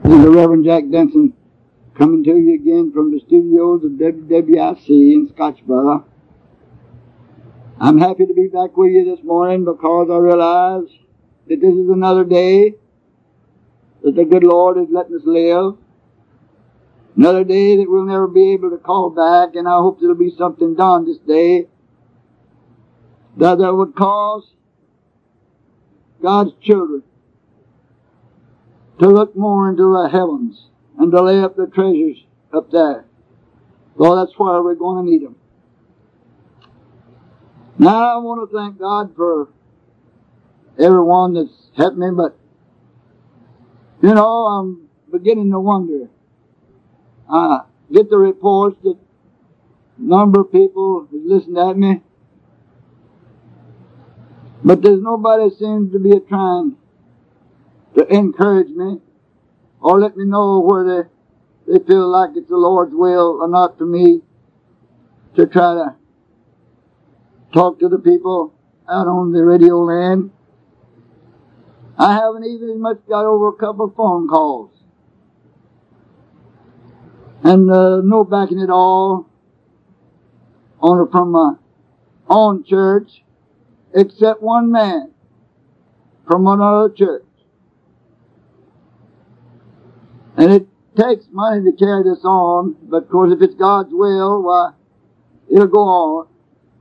This is the Reverend Jack Denson coming to you again from the studios of WWIC in Scottsboro. I'm happy to be back with you this morning because I realize that this is another day that the good Lord is letting us live. Another day that we'll never be able to call back, and I hope there'll be something done this day that would cause God's children to look more into the heavens and to lay up their treasures up there. Well, that's where we're going to need them. Now, I want to thank God for everyone that's helped me, but, I'm beginning to wonder. I get the reports that a number of people have listened at me, but there's nobody seems to be trying to encourage me or let me know where they feel like it's the Lord's will or not for me to try to talk to the people out on the radio land. I haven't even as much got over a couple of phone calls. And no backing at all from my own church, except one man from another church. And it takes money to carry this on, but of course if it's God's will, why, it'll go on.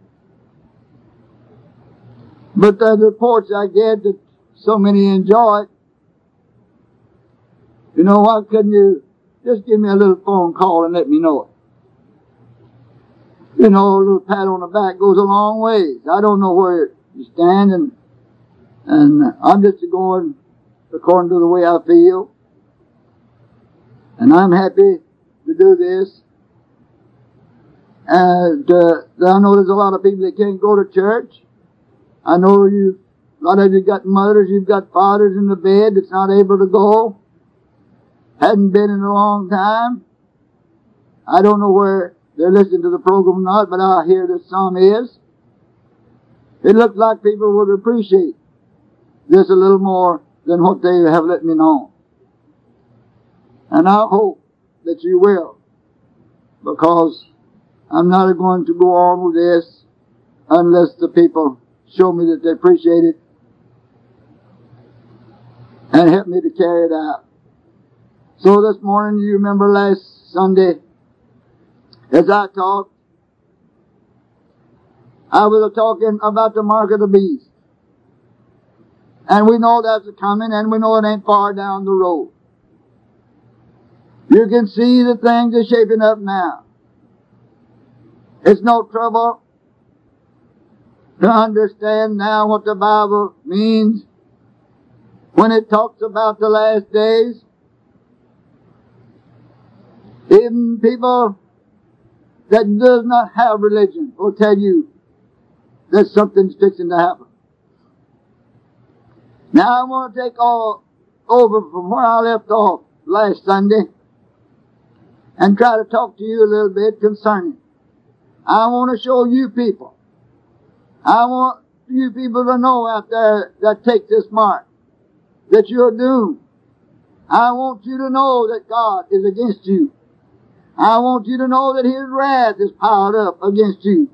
But the reports I get that so many enjoy it, why couldn't you just give me a little phone call and let me know it? A little pat on the back goes a long ways. I don't know where you stand, and I'm just going according to the way I feel. And I'm happy to do this. And I know there's a lot of people that can't go to church. I know a lot of you got mothers, you've got fathers in the bed that's not able to go. Hadn't been in a long time. I don't know where they're listening to the program or not, but I hear that some is. It looks like people would appreciate this a little more than what they have let me know. And I hope that you will, because I'm not going to go on with this unless the people show me that they appreciate it and help me to carry it out. So this morning, you remember last Sunday, as I talked, I was talking about the mark of the beast. And we know that's coming, and we know it ain't far down the road. You can see the things are shaping up now. It's no trouble to understand now what the Bible means when it talks about the last days. Even people that does not have religion will tell you that something's fixing to happen. Now I want to take all over from where I left off last Sunday and try to talk to you a little bit concerning. I want to show you people. I want you people to know out there that take this mark that you're doomed. I want you to know that God is against you. I want you to know that His wrath is piled up against you.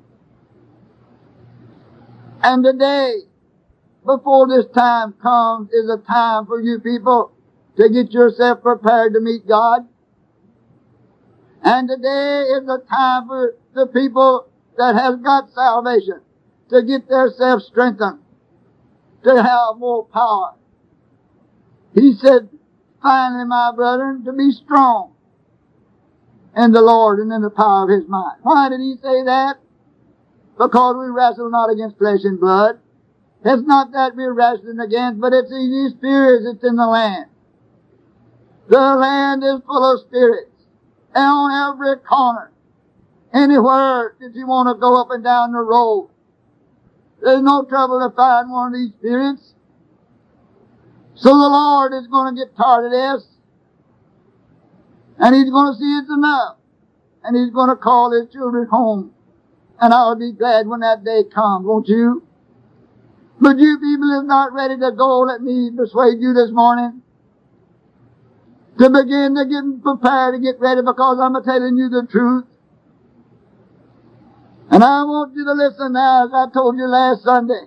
And the day before this time comes is a time for you people to get yourself prepared to meet God. And today is a time for the people that has got salvation to get themselves strengthened, to have more power. He said, finally, my brethren, to be strong in the Lord and in the power of His might. Why did He say that? Because we wrestle not against flesh and blood. It's not that we're wrestling against, but it's these spirits that's in the land. The land is full of spirits. And on every corner, anywhere that you want to go up and down the road, there's no trouble to find one of these spirits. So the Lord is going to get tired of this. And He's going to see it's enough. And He's going to call His children home. And I'll be glad when that day comes, won't you? But you people is not ready to go. Let me persuade you this morning. to begin to get prepared to get ready, because I'm telling you the truth. And I want you to listen now, as I told you last Sunday.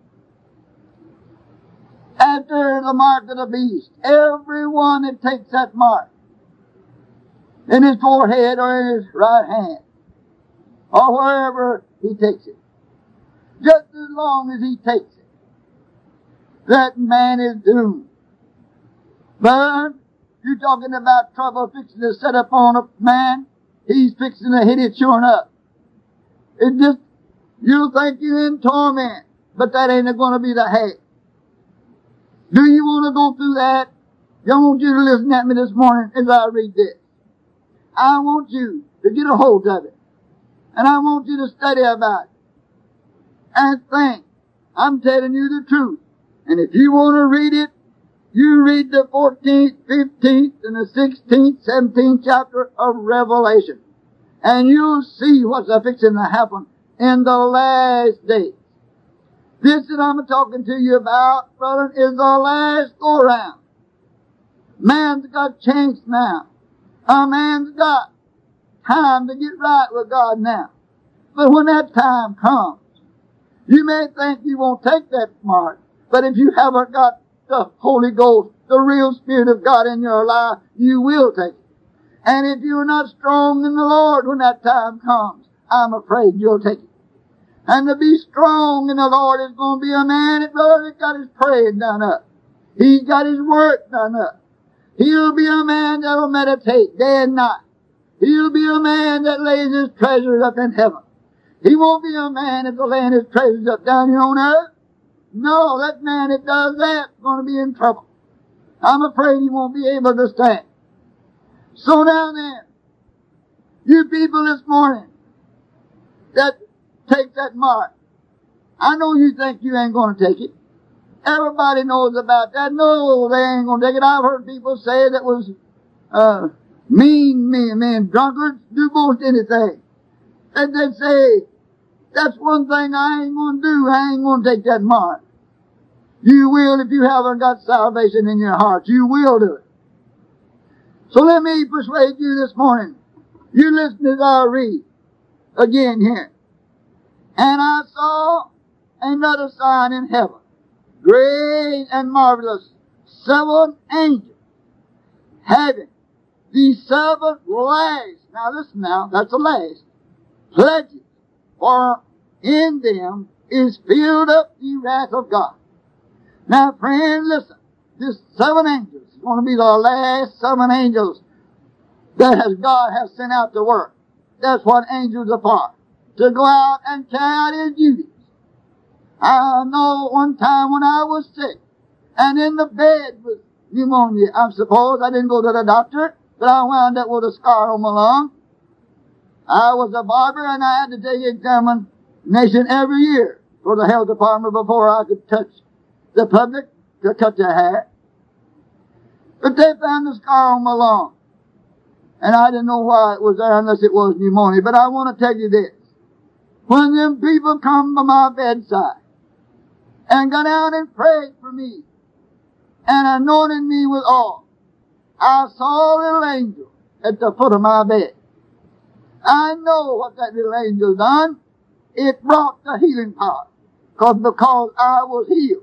After the mark of the beast, everyone that takes that mark in his forehead or in his right hand, or wherever he takes it, just as long as he takes it, that man is doomed. But you're talking about trouble fixing to set upon a man. He's fixing to hit it sure enough. It just, you'll think you're in torment, but that ain't going to be the head. Do you want to go through that? I want you to listen at me this morning as I read this. I want you to get a hold of it. And I want you to study about it. And think. I'm telling you the truth. And if you want to read it, you read the 14th, 15th, and the 16th, 17th chapter of Revelation. And you'll see what's fixing to happen in the last days. This that I'm talking to you about, brother, is the last go-round. Man's got chance now. A man's got time to get right with God now. But when that time comes, you may think you won't take that mark, but if you haven't got the Holy Ghost, the real Spirit of God in your life, you will take it. And if you're not strong in the Lord when that time comes, I'm afraid you'll take it. And to be strong in the Lord is going to be a man that got his praying done up. He's got his work done up. He'll be a man that'll meditate day and night. He'll be a man that lays his treasures up in heaven. He won't be a man that'll lay his treasures up down here on earth. No, that man that does that is going to be in trouble. I'm afraid he won't be able to stand. So now then, you people this morning that take that mark, I know you think you ain't going to take it. Everybody knows about that. No, they ain't going to take it. I've heard people say that was mean men, drunkards, do most anything. And they say, that's one thing I ain't going to do. I ain't going to take that mark. You will if you haven't got salvation in your heart. You will do it. So let me persuade you this morning. You listen as I read again here. And I saw another sign in heaven, great and marvelous, 7 angels, having the 7 last, now listen now, that's the last, pledges, for in them is filled up the wrath of God. Now friend, listen, this 7 angels is going to be the last 7 angels that God has sent out to work. That's what angels are for. To go out and carry out his duties. I know one time when I was sick and in the bed with pneumonia, I suppose I didn't go to the doctor, but I wound up with a scar on my lung. I was a barber and I had to take examination every year for the health department before I could touch the public to cut their hair. But they found the scar on my lung. And I didn't know why it was there unless it was pneumonia. But I want to tell you this. When them people come to my bedside and got out and prayed for me and anointed me with oil, I saw a little angel at the foot of my bed. I know what that little angel done. It brought the healing power because I was healed.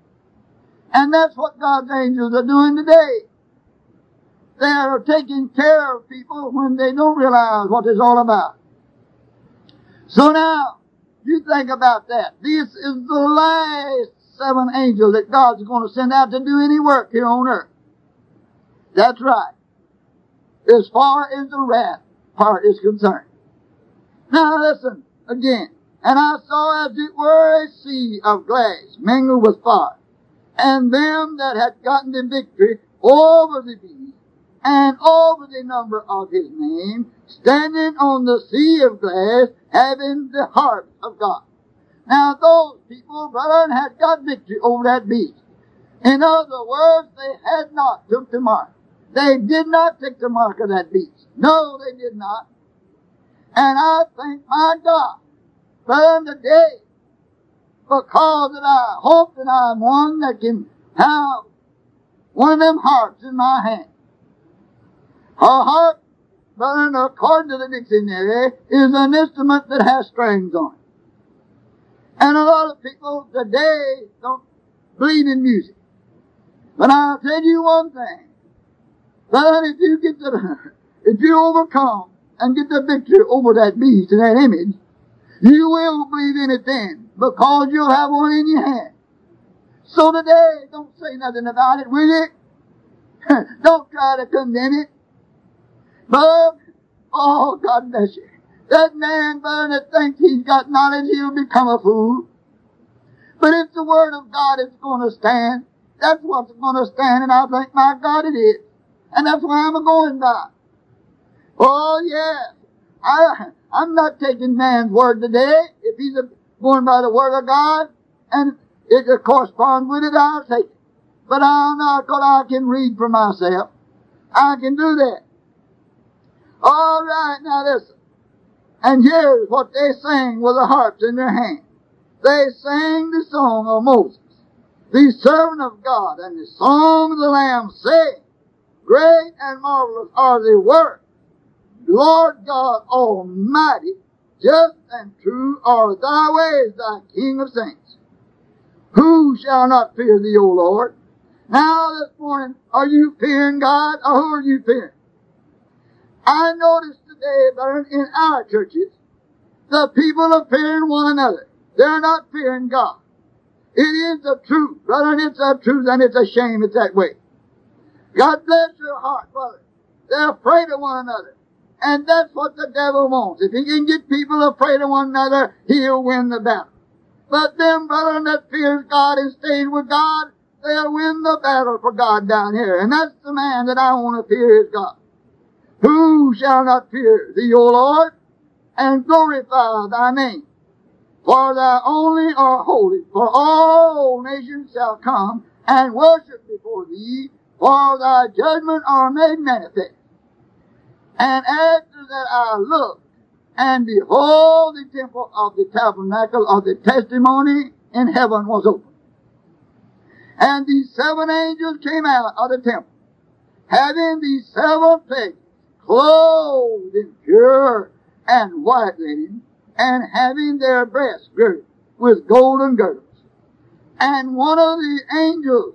And that's what God's angels are doing today. They are taking care of people when they don't realize what it's all about. So now, you think about that. This is the last 7 angels that God's going to send out to do any work here on earth. That's right. As far as the wrath part is concerned. Now listen again. And I saw as it were a sea of glass mingled with fire. And them that had gotten the victory over the beast and over the number of his name, standing on the sea of glass, having the harp of God. Now those people, brother, had got victory over that beast. In other words, they had not took the mark. They did not take the mark of that beast. No, they did not. And I thank my God, brother, today, because that I hope that I'm one that can have one of them harps in my hand. A harp, brother, according to the dictionary, is an instrument that has strings on it. And a lot of people today don't believe in music. But I'll tell you one thing. Brother, if you overcome and get the victory over that beast and that image, you will believe in it then, because you'll have one in your hand. So today, don't say nothing about it, will you? Don't try to condemn it. But, oh, God bless you. That man, brother, that thinks he's got knowledge, he'll become a fool. But if the Word of God is going to stand, that's what's going to stand, and I think, my God, it is. And that's why I'm going by. Oh, yeah. I'm not taking man's word today. If he's going by the Word of God, and it corresponds with it, I'll take it. But I'm not, because I can read for myself. I can do that. All right, now listen. And here's what they sang with the harps in their hand. They sang the song of Moses, the servant of God, and the song of the Lamb, saying, Great and marvelous are the works, Lord God Almighty, just and true are thy ways, thy King of saints. Who shall not fear thee, O Lord? Now this morning, are you fearing God, or who are you fearing? I noticed today, brother, in our churches, the people are fearing one another. They're not fearing God. It is the truth, brother, and it's the truth, and it's a shame it's that way. God bless your heart, brother. They're afraid of one another. And that's what the devil wants. If he can get people afraid of one another, he'll win the battle. But them, brother, that fears God and stays with God, they'll win the battle for God down here. And that's the man that I want to fear is God. Who shall not fear thee, O Lord, and glorify thy name? For thou only art holy, for all nations shall come and worship before thee, for thy judgments are made manifest. And after that I looked, and behold, the temple of the tabernacle of the testimony in heaven was open. And these 7 angels came out of the temple, having these 7 plagues, clothed in pure and white linen, and having their breasts girded with golden girdles. And one of the angels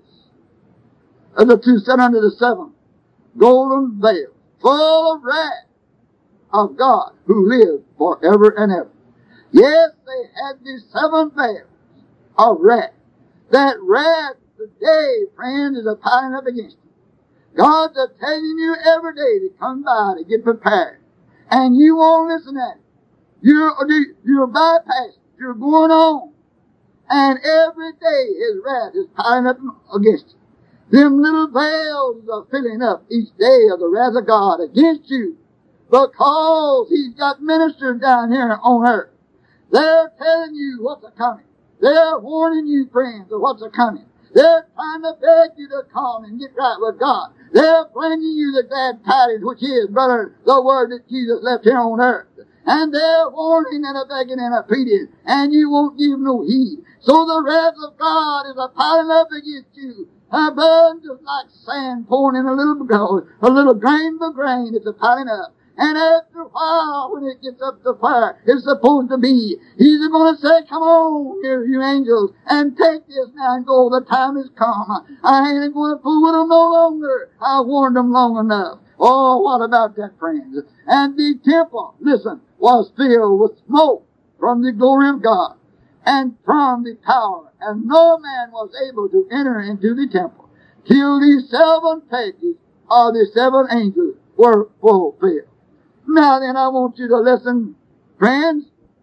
of the 2 set under the 7 golden veils, full of wrath of God, who lives forever and ever. Yes, they had these 7 veils of wrath. That wrath today, friends, is a piling up against you. God's a telling you every day to come by to get prepared. And you won't listen at it. You're bypassing. You're going on. And every day his wrath is piling up against you. Them little veils are filling up each day of the wrath of God against you, because he's got ministers down here on earth. They're telling you what's a-coming. They're warning you, friends, of what's a-coming. They're trying to beg you to come and get right with God. They're bringing you the glad tidings, which is, brother, the word that Jesus left here on earth. And they're warning and a-begging and a-pleading, and you won't give no heed. So the wrath of God is a-piling up against you. Brother, just like sand pouring in a little grain by grain, it's a-piling up. And after a while, when it gets up to fire, it's supposed to be, he's going to say, come on here, you angels, and take this now and go. The time has come. I ain't going to fool with them no longer. I warned them long enough. Oh, what about that, friends? And the temple, listen, was filled with smoke from the glory of God and from the power. And no man was able to enter into the temple till the 7 pages of the 7 angels were fulfilled. Now then, I want you to listen, friends,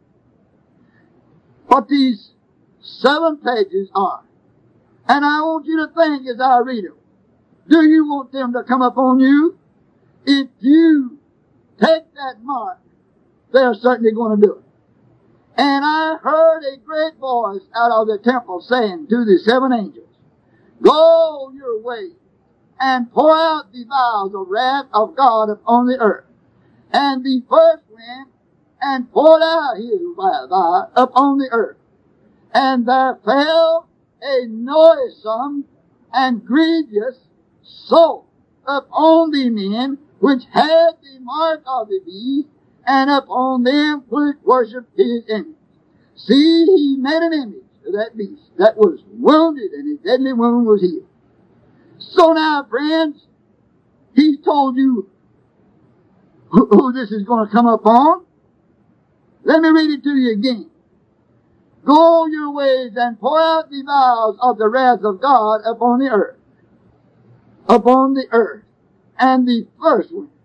what these 7 pages are. And I want you to think as I read them. Do you want them to come upon you? If you take that mark, they're certainly going to do it. And I heard a great voice out of the temple saying to the 7 angels, Go your way and pour out the vials of wrath of God upon the earth. And the first went and poured out his vial upon the earth. And there fell a noisome and grievous soul upon the men which had the mark of the beast, and upon them which worshipped his image. See, he made an image of that beast that was wounded, and his deadly wound was healed. So now, friends, he's told you who this is going to come upon. Let me read it to you again. Go your ways and pour out the vials of the wrath of God upon the earth. Upon the earth. And the first one.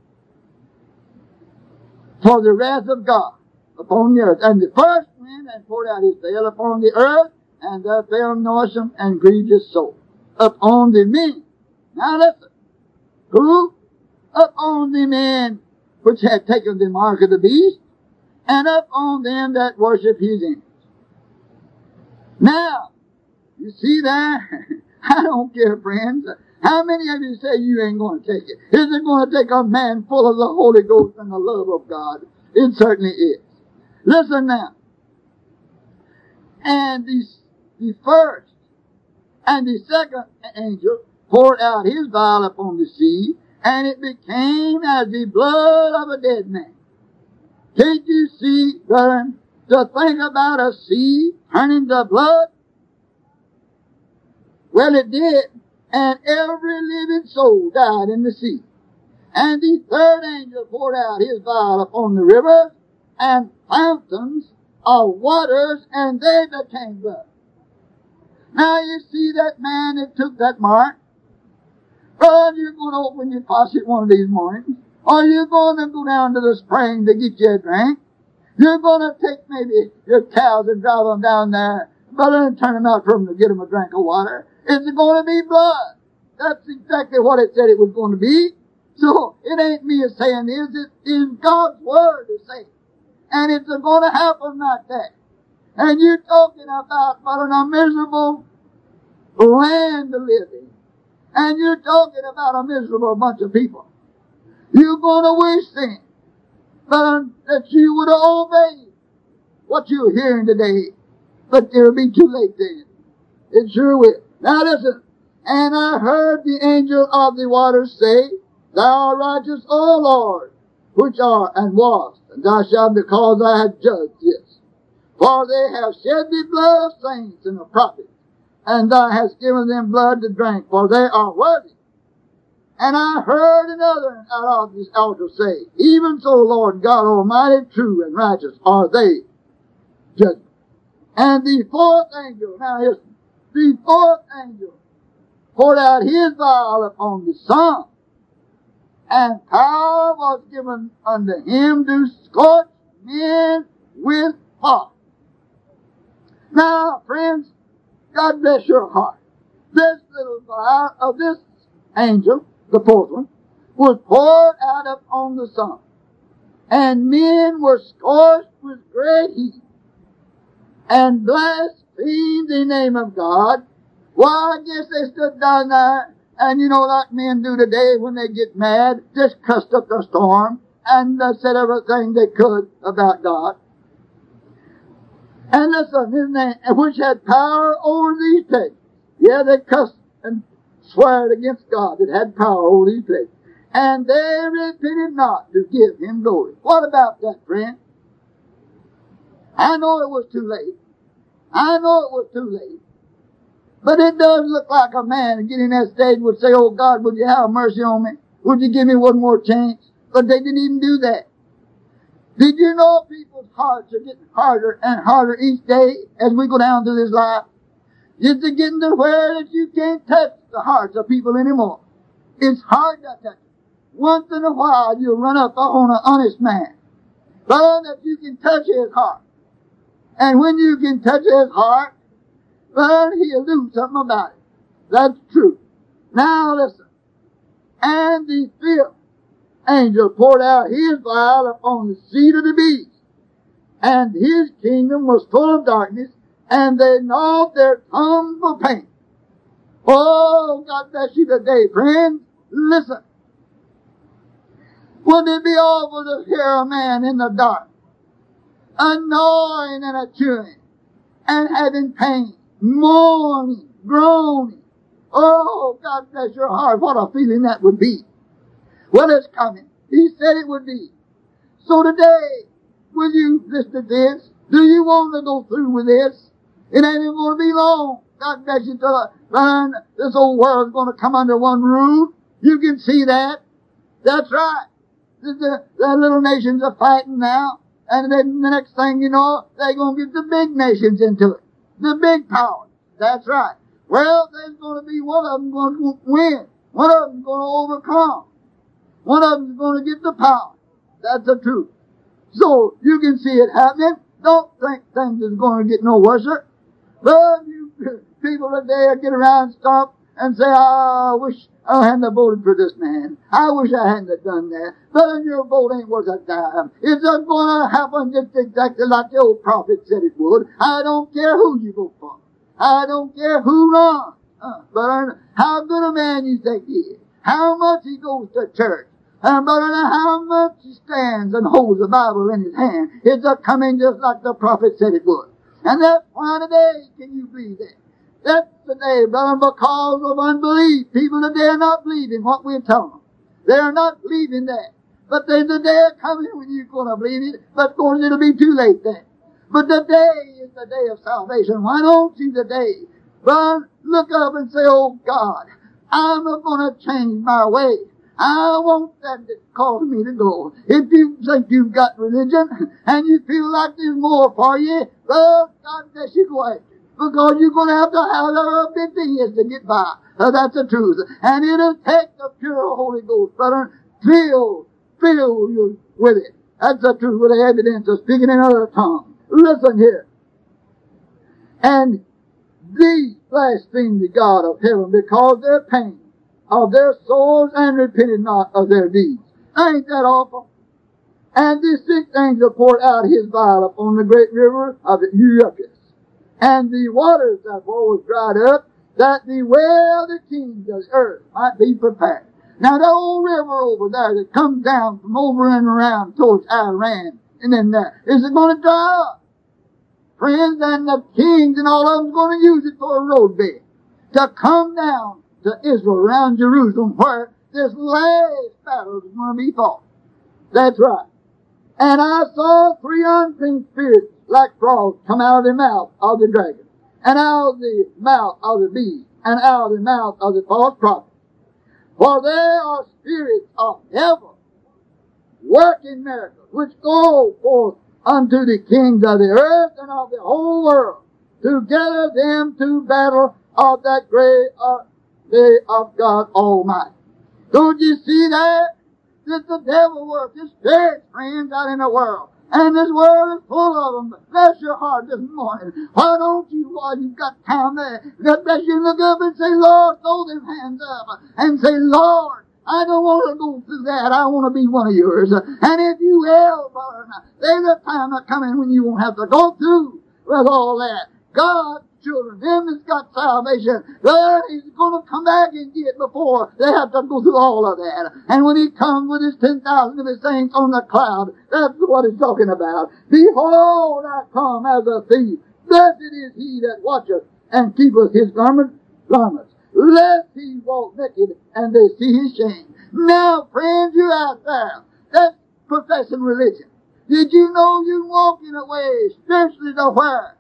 For the wrath of God upon the earth. And the first went and poured out his veil upon the earth, and there fell noisome and grievous soul upon the men. Now listen. Who? Upon the men which had taken the mark of the beast, and upon them that worship his image. Now, you see that? I don't care, friends. How many of you say you ain't going to take it? Is it going to take a man full of the Holy Ghost and the love of God? It certainly is. Listen now. And the first and the second angel poured out his vial upon the sea, and it became as the blood of a dead man. Can't you see, brethren, to think about a sea turning to blood? Well, it did, and every living soul died in the sea. And the third angel poured out his vial upon the rivers and fountains of waters, and they became blood. Now you see that man that took that mark? Well, you're going to open your faucet one of these mornings, or you're going to go down to the spring to get you a drink. You're going to take maybe your cows and drive them down there, brother, and turn them out for them to get them a drink of water. It's going to be blood. That's exactly what it said it was going to be. So it ain't me saying this, it is God's word to say. And it's going to happen like that. And you're talking about a miserable land to live in. And you're talking about a miserable bunch of people. You're going to wish then that you would have obeyed what you're hearing today. But it'll be too late then. It sure will. Now listen. And I heard the angel of the waters say, Thou art righteous, O Lord, which art and was, and thou shalt, because I have judged this. For they have shed the blood of saints and of prophets, and thou hast given them blood to drink, for they are worthy. And I heard another out of this altar say, Even so, Lord God Almighty, true and righteous are they judged. And the fourth angel, now listen, the fourth angel poured out his vial upon the sun, and power was given unto him to scorch men with fire. Now, friends, God bless your heart. This little vial of this angel, the fourth one, was poured out upon the sun, and men were scorched with great heat, and blasphemed the name of God. Well, I guess they stood down there, and like men do today when they get mad, just cussed up the storm, and said everything they could about God. And listen, his name, which had power over these places. Yeah, they cussed and swore against God that had power over these places. And they repented not to give him glory. What about that, friend? I know it was too late. I know it was too late. But it does look like a man getting that stage would say, Oh God, would you have mercy on me? Would you give me one more chance? But they didn't even do that. Did you know people's hearts are getting harder and harder each day as we go down through this life? It's getting to where that you can't touch the hearts of people anymore. It's hard to touch them. Once in a while you'll run up on an honest man, but that you can touch his heart. And when you can touch his heart, well, he'll do something about it. That's true. Now listen. And the fifth angel poured out his vial upon the seat of the beast, and his kingdom was full of darkness, and they gnawed their tongue for pain. Oh, God bless you today, friends. Listen. Wouldn't it be awful to hear a man in the dark, a gnawing and a chewing, and having pain, moaning, groaning? Oh, God bless your heart, what a feeling that would be. Well, it's coming. He said it would be. So today, will you listen to this? Do you want to go through with this? It ain't even going to be long. God bless you till this whole world's going to come under one roof. You can see that. That's right. The little nations are fighting now. And then the next thing you know, they're going to get the big nations into it. The big powers. That's right. Well, there's going to be one of them going to win. One of them going to overcome. One of them's going to get the power. That's the truth. So, you can see it happening. Don't think things is going to get no worse. But you people today get around and stop and say, I wish I hadn't voted for this man. I wish I hadn't done that. But your vote ain't worth a dime. It's going to happen just exactly like the old prophet said it would. I don't care who you vote for. I don't care who runs. But how good a man you think he is. How much he goes to church. But how much he stands and holds the Bible in his hand. It's coming just like the prophet said it would. And that's why today can you believe that? That's the day, brother, because of unbelief. People today are not believing what we're telling them. They're not believing that. But there's a day coming when you're going to believe it, but of course it'll be too late then. But the day is the day of salvation. Why don't you today, brother, look up and say, oh God, I'm going to change my way. I want that cause me to go. If you think you've got religion and you feel like there's more for you, well, God bless you, go after it. Because you're going to have a bit of years to get by. That's the truth. And it'll take the pure Holy Ghost, brother, fill you with it. That's the truth, with the evidence of speaking in other tongues. Listen here. And these blaspheme the God of heaven because their pain of their souls and repented not of their deeds. Ain't that awful? And this sixth angel poured out his vial upon the great river of Euphrates. And the waters therefore was dried up, that the way of the kings of the earth might be prepared. Now the old river over there that comes down from over and around towards Iran, and then there, is it going to dry up? Friends, and the kings and all of them going to use it for a roadbed to come down to Israel, around Jerusalem, where this last battle is going to be fought. That's right. And I saw 3 unclean spirits like frogs come out of the mouth of the dragon, and out of the mouth of the beast, and out of the mouth of the false prophet. For they are spirits of devil, working miracles, which go forth unto the kings of the earth and of the whole world, to gather them to battle of that great day of God Almighty. Don't you see that? That the devil works his spirits, friends, out in the world. And this world is full of them. Bless your heart this morning. Why don't you, while you've got time there, God bless you, look up and say, Lord, throw them hands up and say, Lord, I don't want to go through that. I want to be one of yours. And if you will, brother, there's a time coming when you won't have to go through with all that. God, children, them that's got salvation, well, he's going to come back and get before they have to go through all of that. And when he comes with his 10,000 of his saints on the cloud, that's what he's talking about. Behold, I come as a thief. Blessed is he that watcheth and keepeth his garments, lest he walk naked and they see his shame. Now, friends, you're out there. That's professing religion. Did you know you're walking away spiritually to where?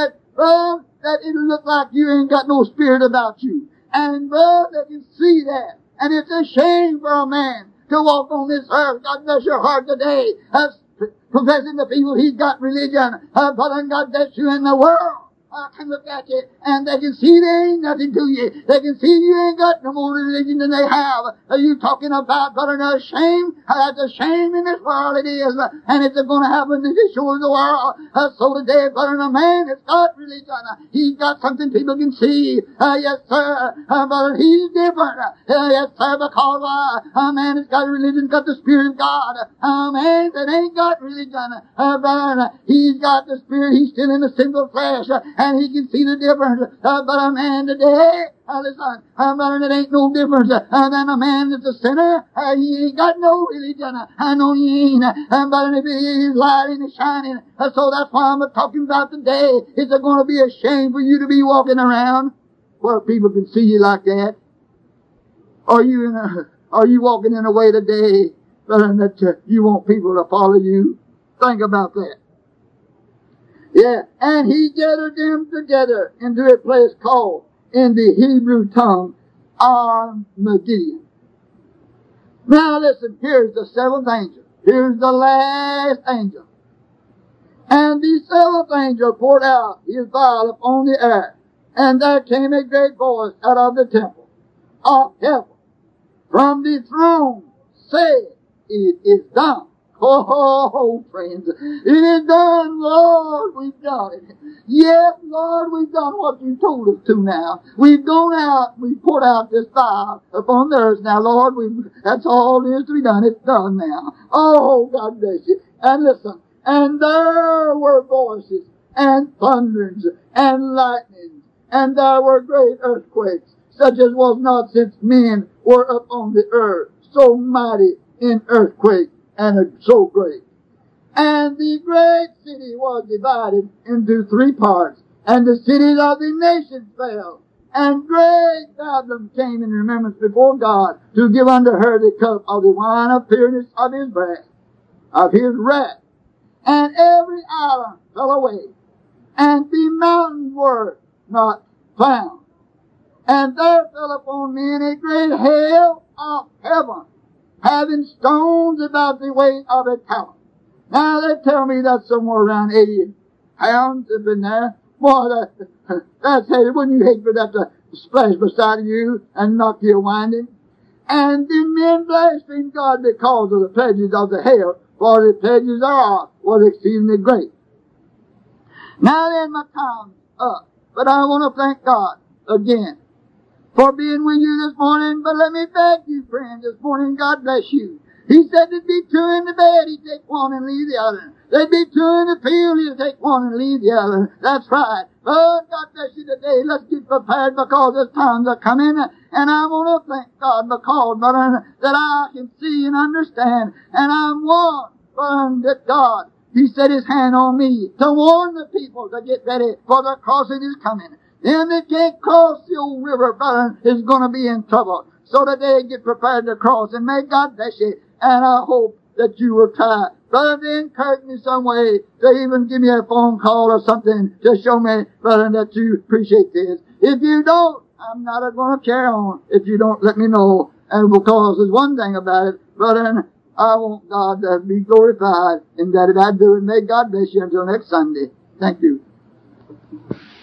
That it'll look like you ain't got no spirit about you. And they can see that. And it's a shame for a man to walk on this earth. God bless your heart today. Professing to people he's got religion. But God bless you in the world. Can look at you and they can see there ain't nothing to you. They can see you ain't got no more religion than they have. Are you talking about but a shame? That's a shame in this world it is. And it's going to happen in the shores of the world. So today, but a man has got religion. He's got something people can see. Yes, sir. But he's different. Yes, sir, because a man has got religion, got the Spirit of God. A man that ain't got religion, but he's got the Spirit. He's still in the sinful flesh. And he can see the difference. But a man today, listen, brother, it ain't no difference than a man that's a sinner. He ain't got no religion. I know he ain't. But if he is lighting and shining. So that's why I'm talking about today. Is it going to be a shame for you to be walking around where people can see you like that? Are you walking in a way today brother, that you want people to follow you. Think about that. Yeah, and he gathered them together into a place called, in the Hebrew tongue, Armageddon. Now listen, here's the seventh angel. Here's the last angel. And the seventh angel poured out his vial upon the earth, and there came a great voice out of the temple of heaven, from the throne, saying, it is done. Oh, friends, it is done, Lord, we've done it. Yes, Lord, we've done what you told us to now. We've gone out, we've poured out this fire upon the earth. Now, Lord, that's all there is to be done. It's done now. Oh, God bless you. And listen, and there were voices, and thunderings, and lightnings, and there were great earthquakes, such as was not since men were upon the earth, so mighty in earthquake, and so great. And the great city was divided into three parts, and the cities of the nations fell. And great Babylon came in remembrance before God, to give unto her the cup of the wine of fierceness of his wrath, And every island fell away, and the mountains were not found. And there fell upon men a great hail of heaven, having stones about the weight of a talent. Now they tell me that's somewhere around 80 pounds up in there. Boy, that's heavy. Wouldn't you hate for that to splash beside of you and knock you winding? And the men blasphemed God because of the pledges of the hail, for the pledges thereof was exceedingly great. Now then, my time's up. But I want to thank God again for being with you this morning. But let me beg you, friends, this morning, God bless you. He said there'd be two in the bed, he'd take one and leave the other. There'd be two in the field, he'd take one and leave the other. That's right. But God bless you today. Let's get prepared, because the times are coming. And I want to thank God because, brother, that I can see and understand. And I'm one that God, He set His hand on me to warn the people to get ready, for the crossing is coming. Them that can't cross the old river, brother, is going to be in trouble. So today, get prepared to cross, and may God bless you. And I hope that you will try, brother, to encourage me some way, to even give me a phone call or something to show me, brother, that you appreciate this. If you don't, I'm not going to carry on if you don't let me know. And because there's one thing about it, brother, I want God to be glorified in that I do. And may God bless you until next Sunday. Thank you.